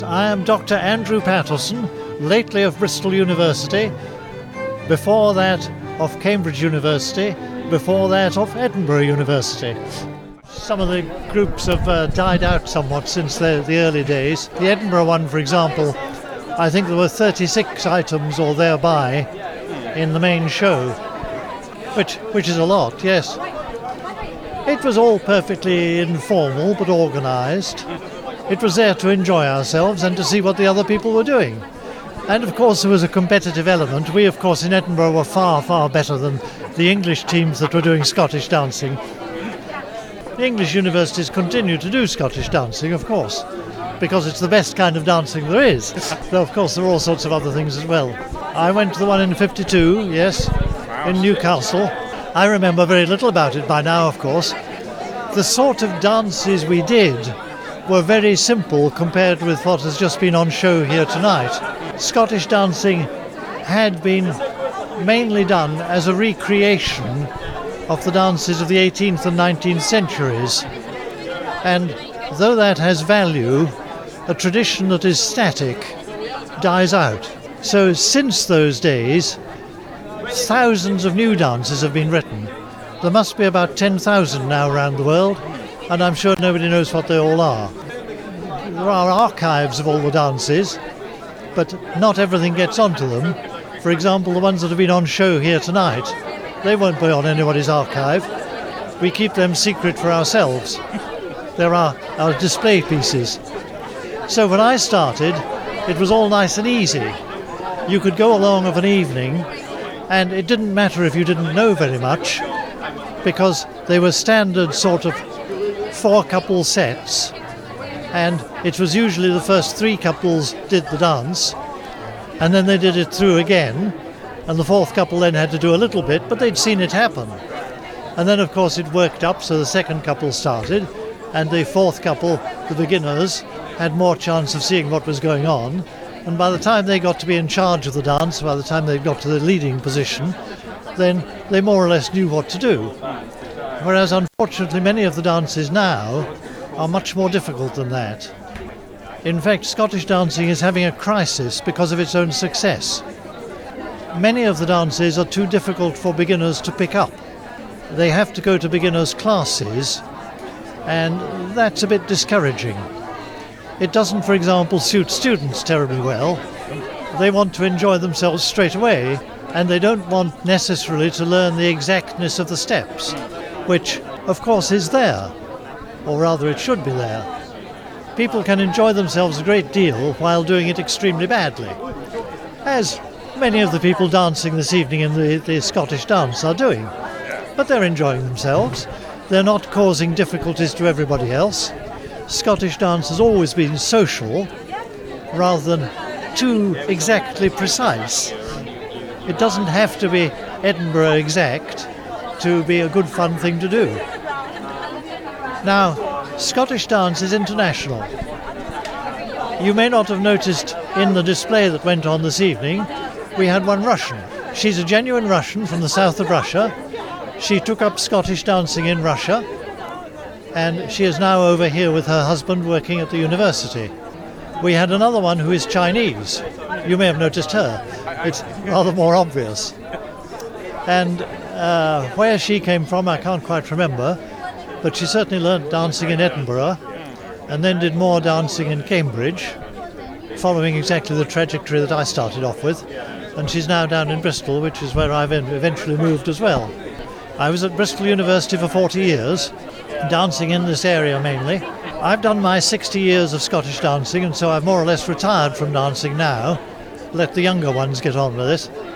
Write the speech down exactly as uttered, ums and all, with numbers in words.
I am Doctor Andrew Patterson, lately of Bristol University, before that of Cambridge University, before that of Edinburgh University. Some of the groups have uh, died out somewhat since the, the early days. The Edinburgh one, for example, I think there were thirty-six items or thereby in the main show, which, which is a lot, yes. It was all perfectly informal but organised. It was there to enjoy ourselves and to see what the other people were doing. And of course there was a competitive element. We of course in Edinburgh were far, far better than the English teams that were doing Scottish dancing. The English universities continue to do Scottish dancing, of course, because it's the best kind of dancing there is. Though of course there are all sorts of other things as well. I went to the one in fifty-two, yes, in Newcastle. I remember very little about it by now, of course. The sort of dances we did were very simple compared with what has just been on show here tonight. Scottish dancing had been mainly done as a recreation of the dances of the eighteenth and nineteenth centuries. And though that has value, a tradition that is static dies out. So since those days, thousands of new dances have been written. There must be about ten thousand now around the world, and I'm sure nobody knows what they all are. There are archives of all the dances, but not everything gets onto them. For example, the ones that have been on show here tonight, they won't be on anybody's archive. We keep them secret for ourselves. There are our display pieces. So when I started, it was all nice and easy. You could go along of an evening, and it didn't matter if you didn't know very much, because they were standard sort of four-couple sets, and it was usually the first three couples did the dance, and then they did it through again, and the fourth couple then had to do a little bit, but they'd seen it happen. And then of course it worked up, so the second couple started, and the fourth couple, the beginners, had more chance of seeing what was going on, and by the time they got to be in charge of the dance, by the time they got to the leading position, then they more or less knew what to do. Whereas unfortunately many of the dances now are much more difficult than that. In fact, Scottish dancing is having a crisis because of its own success. Many of the dances are too difficult for beginners to pick up. They have to go to beginners' classes, and that's a bit discouraging. It doesn't, for example, suit students terribly well. They want to enjoy themselves straight away, and they don't want necessarily to learn the exactness of the steps, which, of course, is there, or rather it should be there. People can enjoy themselves a great deal while doing it extremely badly, as many of the people dancing this evening in the, the Scottish dance are doing. But they're enjoying themselves. They're not causing difficulties to everybody else. Scottish dance has always been social rather than too exactly precise. It doesn't have to be Edinburgh exact to be a good fun thing to do. Now, Scottish dance is international. You may not have noticed in the display that went on this evening, we had one Russian. She's a genuine Russian from the south of Russia. She took up Scottish dancing in Russia, and she is now over here with her husband working at the university. We had another one who is Chinese. You may have noticed her. It's rather more obvious. And uh, where she came from, I can't quite remember, but she certainly learnt dancing in Edinburgh and then did more dancing in Cambridge, following exactly the trajectory that I started off with. And she's now down in Bristol, which is where I've eventually moved as well. I was at Bristol University for forty years, dancing in this area mainly. I've done my sixty years of Scottish dancing, and so I've more or less retired from dancing now. Let the younger ones get on with it.